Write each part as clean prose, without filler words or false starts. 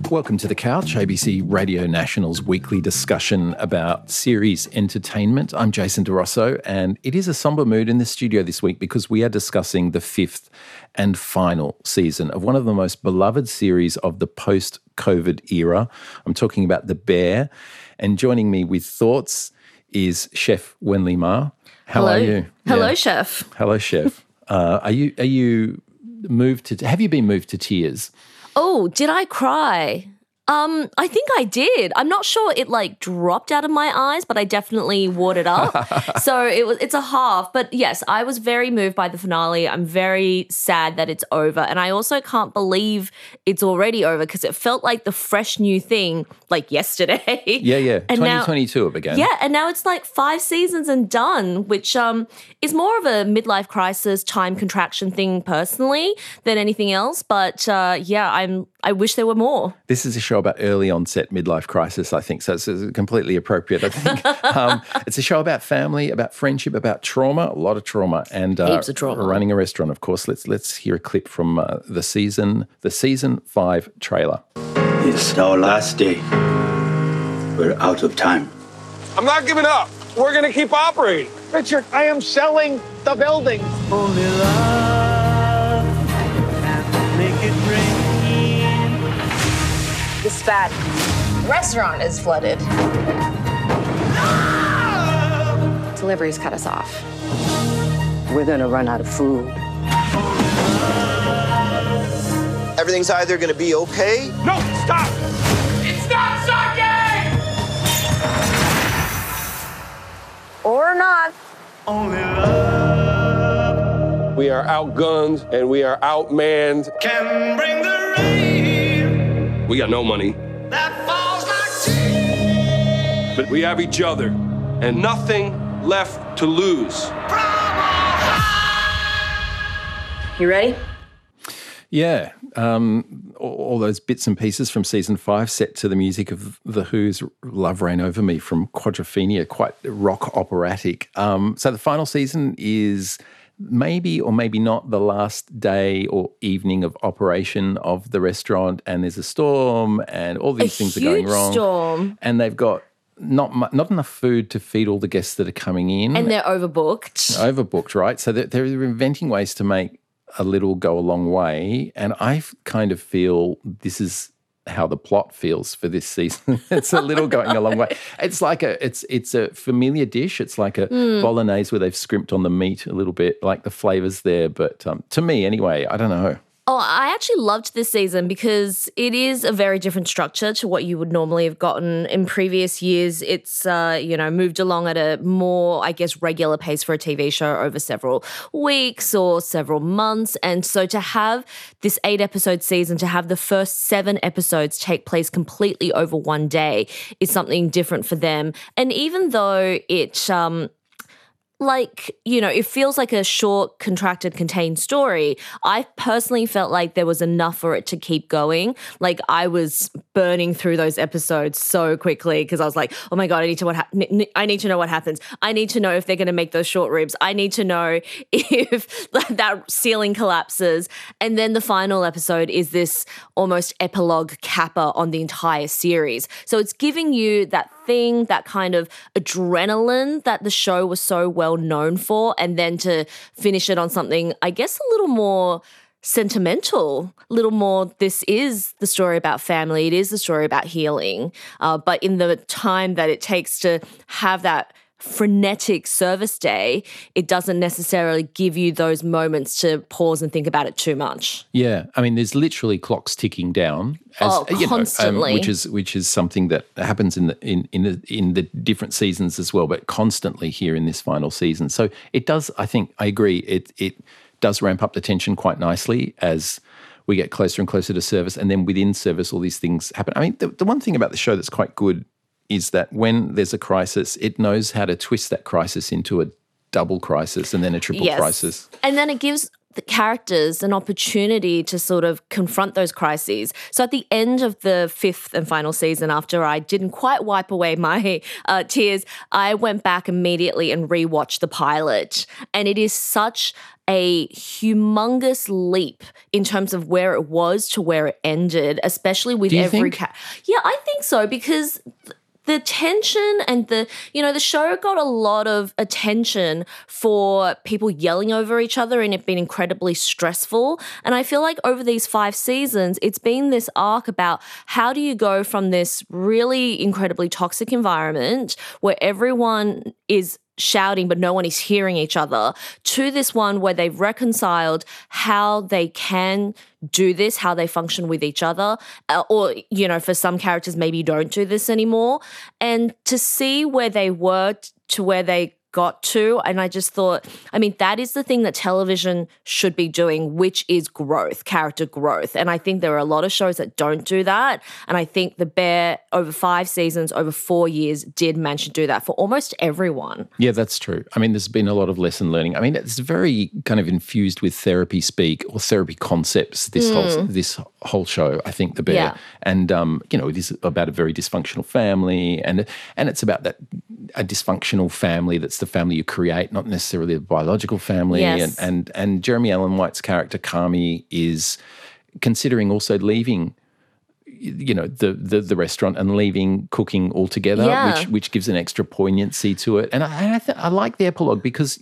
Welcome to The Couch, ABC Radio National's weekly discussion about series entertainment. I'm Jason DeRosso, and it is a somber mood in the studio this week because we are discussing the fifth and final season of one of the most beloved series of the post-COVID era. I'm talking about The Bear, and joining me with thoughts is Chef Wenli Ma. How are you? Hello, Chef. Hello, Chef. Are you moved to? Have you been moved to tears? Oh, did I cry? I think I did. I'm not sure it dropped out of my eyes, but I definitely watered up. So it's a half. But yes, I was very moved by the finale. I'm very sad that it's over. And I also can't believe it's already over because it felt like the fresh new thing yesterday. Yeah. And 2022 it began. Yeah, and now it's 5 seasons and done, which is more of a midlife crisis, time contraction thing personally than anything else. But I wish there were more. This is a show about early onset midlife crisis, I think, so it's completely appropriate, I think. It's a show about family, about friendship, about trauma, a lot of trauma, and heaps of trauma. Running a restaurant, of course. Let's hear a clip from the season 5 trailer. It's our last day. We're out of time. I'm not giving up. We're going to keep operating. Richard, I am selling the building. Only love can make it rain. This bad restaurant is flooded. Deliveries cut us off. We're gonna run out of food. Everything's either gonna be okay. No, stop! It's not sucking! Or not. Only love We are outgunned and we are outmanned. can bring the rain We got no money, that falls like tea but we have each other and nothing left to lose. from on high. You ready? Yeah, all those bits and pieces from season 5 set to the music of The Who's Love Reign Over Me from Quadrophenia, quite rock operatic. So the final season is maybe or maybe not the last day or evening of operation of the restaurant, and there's a storm and all these things are going wrong. A huge storm. And they've got not enough food to feed all the guests that are coming in. And they're overbooked. Overbooked, right? So they're inventing ways to make a little go a long way, and I kind of feel this is how the plot feels for this season. It's a little going a long way. It's like it's a familiar dish. It's like a bolognese where they've scrimped on the meat a little bit, like the flavors there. But to me, anyway, I don't know. Oh, I actually loved this season because it is a very different structure to what you would normally have gotten in previous years. It's, moved along at a more, regular pace for a TV show over several weeks or several months. And so to have this 8-episode season, to have the first 7 episodes take place completely over one day is something different for them. And even though it it feels like a short, contracted, contained story, I personally felt like there was enough for it to keep going. I was burning through those episodes so quickly because I was like, oh my God, I need to know what happens. I need to know if they're going to make those short ribs. I need to know if that ceiling collapses. And then the final episode is this almost epilogue capper on the entire series. So it's giving you that thing, that kind of adrenaline that the show was so well known for, and then to finish it on something, I guess, a little more sentimental, a little more, this is the story about family, it is the story about healing, but in the time that it takes to have that frenetic service day, it doesn't necessarily give you those moments to pause and think about it too much. Yeah, I mean, there's literally clocks ticking down, constantly, which is something that happens in the different seasons as well, but constantly here in this final season. So it does. I think I agree. It does ramp up the tension quite nicely as we get closer and closer to service, and then within service, all these things happen. I mean, the one thing about the show that's quite good is that when there's a crisis, it knows how to twist that crisis into a double crisis and then a triple crisis. And then it gives the characters an opportunity to sort of confront those crises. So at the end of the 5th and final season, after I didn't quite wipe away my tears, I went back immediately and rewatched the pilot. And it is such a humongous leap in terms of where it was to where it ended, especially with every Yeah, I think so, because the tension and the show got a lot of attention for people yelling over each other and it being incredibly stressful. And I feel like over these 5 seasons, it's been this arc about how do you go from this really incredibly toxic environment where everyone is shouting but no one is hearing each other, to this one where they've reconciled how they can do this, how they function with each other, or, for some characters maybe don't do this anymore. And to see where they were to where they got to, and I just thought, that is the thing that television should be doing, which is growth, character growth. And I think there are a lot of shows that don't do that. And I think The Bear, over 5 seasons, over 4 years, did manage to do that for almost everyone. Yeah, that's true. There's been a lot of lesson learning. It's very kind of infused with therapy speak or therapy concepts, this whole show, I think, The Bear. Yeah. And, it is about a very dysfunctional family, and it's about a dysfunctional family that's the family you create, not necessarily a biological family. Yes. And Jeremy Allen White's character, Kami, is considering also leaving the restaurant and leaving cooking altogether, which gives an extra poignancy to it. And I like the epilogue because,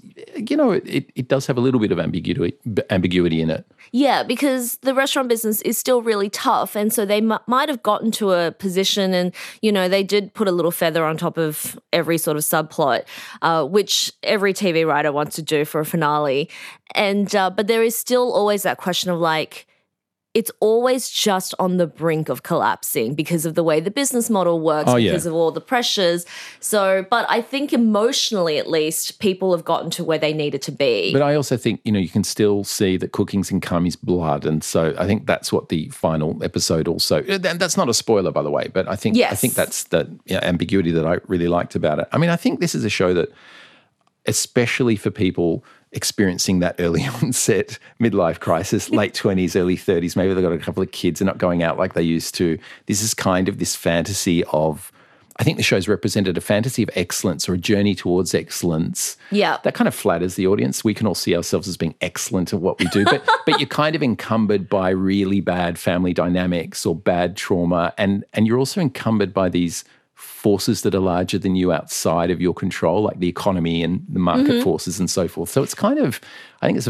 it does have a little bit of ambiguity in it. Yeah, because the restaurant business is still really tough. And so they might have gotten to a position and, they did put a little feather on top of every sort of subplot, which every TV writer wants to do for a finale. And but there is still always that question of like, it's always just on the brink of collapsing because of the way the business model works, because of all the pressures. So, but I think emotionally, at least, people have gotten to where they needed to be. But I also think, you can still see that cooking's in Kami's blood. And so I think that's what the final episode also, and that's not a spoiler, by the way, but I think that's the ambiguity that I really liked about it. I think this is a show that, especially for people experiencing that early onset midlife crisis, late 20s, early 30s, maybe they've got a couple of kids and not going out like they used to. This is kind of this fantasy of, I think the show's represented a fantasy of excellence or a journey towards excellence. Yeah. That kind of flatters the audience. We can all see ourselves as being excellent at what we do, but you're kind of encumbered by really bad family dynamics or bad trauma, and you're also encumbered by these forces that are larger than you outside of your control, like the economy and the market forces and so forth. So it's kind of, I think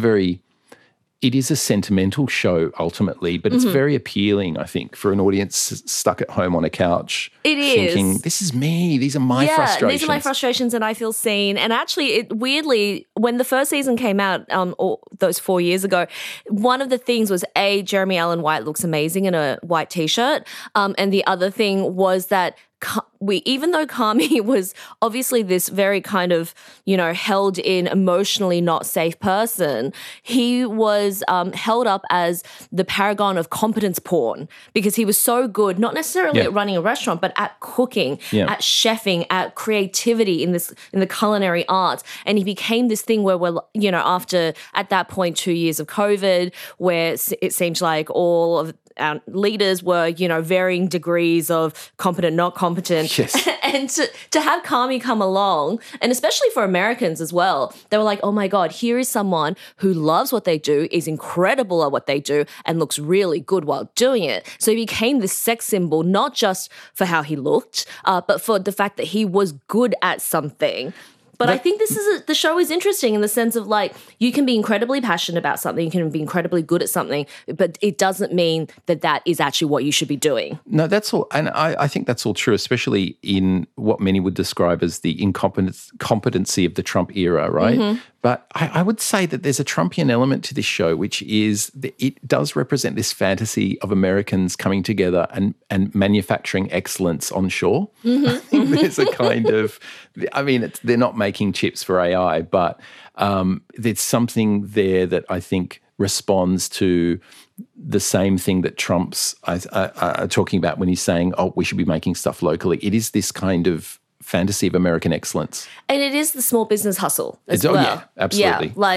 it is a sentimental show ultimately, but it's very appealing, I think, for an audience stuck at home on a couch. It is. Thinking, this is me, these are my frustrations. These are my frustrations and I feel seen. And actually, weirdly, when the first season came out those 4 years ago, one of the things was, Jeremy Allen White looks amazing in a white T-shirt. And the other thing was that even though Kami was obviously this very kind of, held in, emotionally not safe person, he was held up as the paragon of competence porn because he was so good, not necessarily at running a restaurant, but at cooking, at chefing, at creativity in the culinary arts. And he became this thing where we're, after, at that point, 2 years of COVID, where it seemed like all of our leaders were, varying degrees of competent, not competent. Yes. And to have Kami come along, and especially for Americans as well, they were like, oh my God, here is someone who loves what they do, is incredible at what they do, and looks really good while doing it. So he became this sex symbol, not just for how he looked, but for the fact that he was good at something. But I think the show is interesting in the sense of like, you can be incredibly passionate about something, you can be incredibly good at something, but it doesn't mean that is actually what you should be doing. No, that's all. And I think that's all true, especially in what many would describe as the incompetency of the Trump era, right? Mm-hmm. But I would say that there's a Trumpian element to this show, which is that it does represent this fantasy of Americans coming together and manufacturing excellence on shore. Mm-hmm. I think there's a kind of, they're not making chips for AI, but there's something there that I think responds to the same thing that Trump's talking about when he's saying, we should be making stuff locally. It is this kind of fantasy of American excellence. And it is the small business hustle as well. Oh, yeah, absolutely. Yeah, like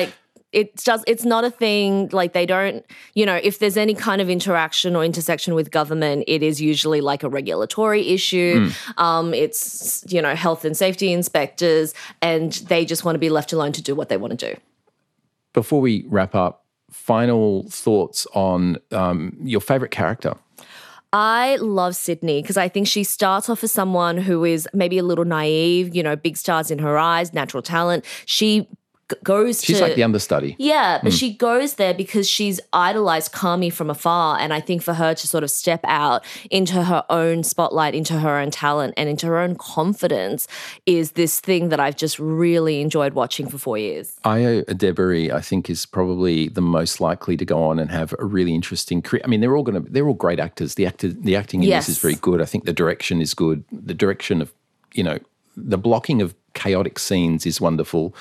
It's not a thing, like they don't, if there's any kind of interaction or intersection with government, it is usually like a regulatory issue. It's, health and safety inspectors, and they just want to be left alone to do what they want to do. Before we wrap up, final thoughts on your favourite character. I love Sydney because I think she starts off as someone who is maybe a little naive, big stars in her eyes, natural talent. She's like the understudy. Yeah, but she goes there because she's idolized Kami from afar, and I think for her to sort of step out into her own spotlight, into her own talent, and into her own confidence is this thing that I've just really enjoyed watching for 4 years. Ayo Edebiri, I think, is probably the most likely to go on and have a really interesting career. I mean, they're all great actors. The acting in this is very good. I think the direction is good. The direction of, the blocking of chaotic scenes is wonderful.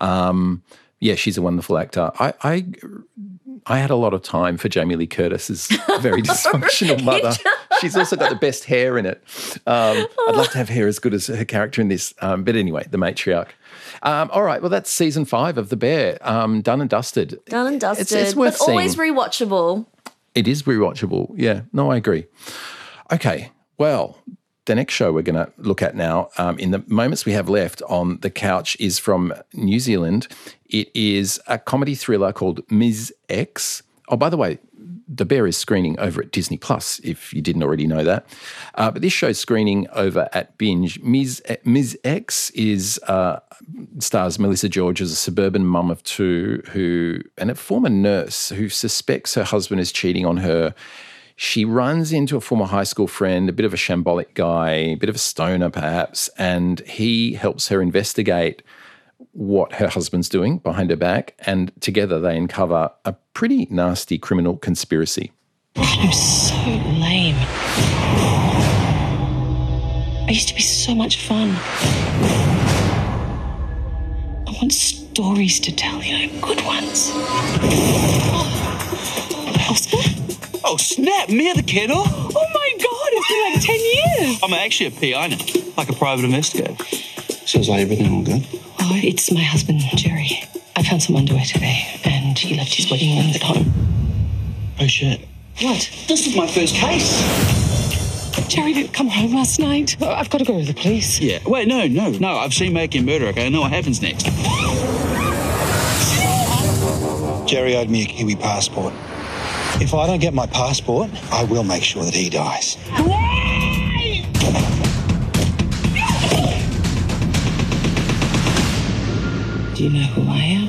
She's a wonderful actor. I had a lot of time for Jamie Lee Curtis's very dysfunctional mother. She's also got the best hair in it. I'd love to have hair as good as her character in this. But anyway, the matriarch. All right, well, that's season 5 of The Bear. Done and dusted. Done and dusted. It's worth but always seeing. rewatchable. It is rewatchable. Yeah, no, I agree. Okay, well, the next show we're going to look at now, in the moments we have left on the couch, is from New Zealand. It is a comedy thriller called Ms. X. Oh, by the way, The Bear is screening over at Disney Plus, if you didn't already know that. But this show's screening over at Binge. Ms. X stars Melissa George as a suburban mum of 2 and a former nurse who suspects her husband is cheating on her. She runs into a former high school friend, a bit of a shambolic guy, a bit of a stoner perhaps, and he helps her investigate what her husband's doing behind her back, and together they uncover a pretty nasty criminal conspiracy. I'm so lame. I used to be so much fun. I want stories to tell, good ones. Oscar? Oh, snap, me the kiddo. Oh my God, it's been like 10 years. I'm actually a PI now, like a private investigator. Sounds like everything all good. Oh, it's my husband, Jerry. I found some underwear today, and he left his wedding ring at home. Oh, shit. What? This is my first case. Jerry didn't come home last night. I've got to go to the police. Yeah, wait, no. I've seen Making Murder, okay? I know what happens next. Jerry owed me a Kiwi passport. If I don't get my passport, I will make sure that he dies. Do you know who I am?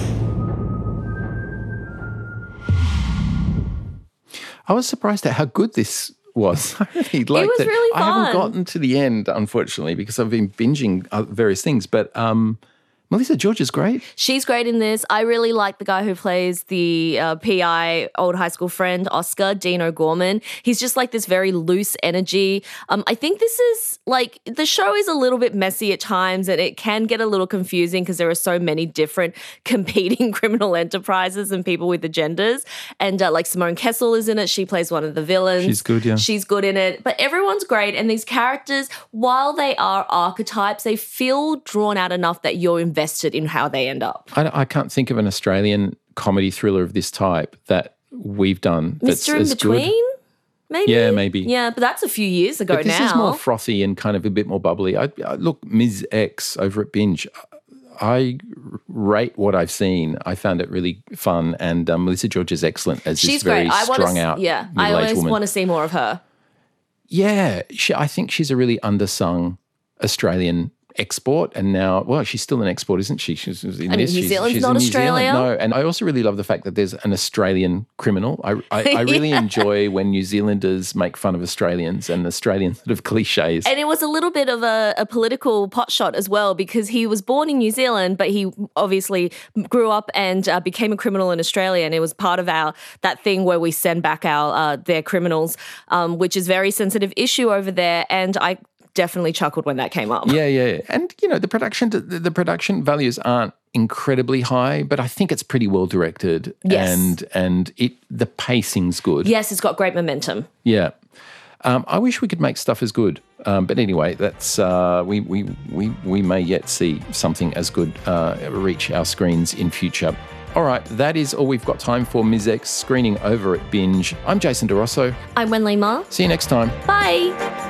I was surprised at how good this was. I really liked it. Was really fun. I haven't gotten to the end, unfortunately, because I've been binging various things, but Melissa George is great. She's great in this. I really like the guy who plays the PI, old high school friend, Oscar, Dean O'Gorman. He's just like this very loose energy. I think this is like, the show is a little bit messy at times, and it can get a little confusing because there are so many different competing criminal enterprises and people with agendas. And like Simone Kessel is in it. She plays one of the villains. She's good, yeah. She's good in it. But everyone's great. And these characters, while they are archetypes, they feel drawn out enough that you're invested in how they end up. I can't think of an Australian comedy thriller of this type that we've done that's Mr. In as Between? good. Maybe? Yeah, maybe. Yeah, but that's a few years ago But this now. is more frothy and kind of a bit more bubbly. Look, Ms. X over at Binge, I rate what I've seen. I found it really fun, and Melissa George is excellent as She's this very great. strung out I middle-aged always woman. want to see more of her. Yeah, I think she's a really undersung Australian export, and now, well, she's still an export, isn't she? She's in I mean, this. New Zealand's she's not in New Australia. Zealand. No, and I also really love the fact that there's an Australian criminal. I really enjoy when New Zealanders make fun of Australians and Australian sort of cliches. And it was a little bit of a political potshot as well, because he was born in New Zealand, but he obviously grew up and became a criminal in Australia. And it was part of that thing where we send back their criminals, which is a very sensitive issue over there. And I definitely chuckled when that came up. Yeah. And, the production values aren't incredibly high, but I think it's pretty well directed. Yes. And the pacing's good. Yes, it's got great momentum. Yeah. I wish we could make stuff as good. But anyway, that's we may yet see something as good reach our screens in future. All right, that is all we've got time for Ms. X screening over at Binge. I'm Jason DeRosso. I'm Wenlei Ma. See you next time. Bye.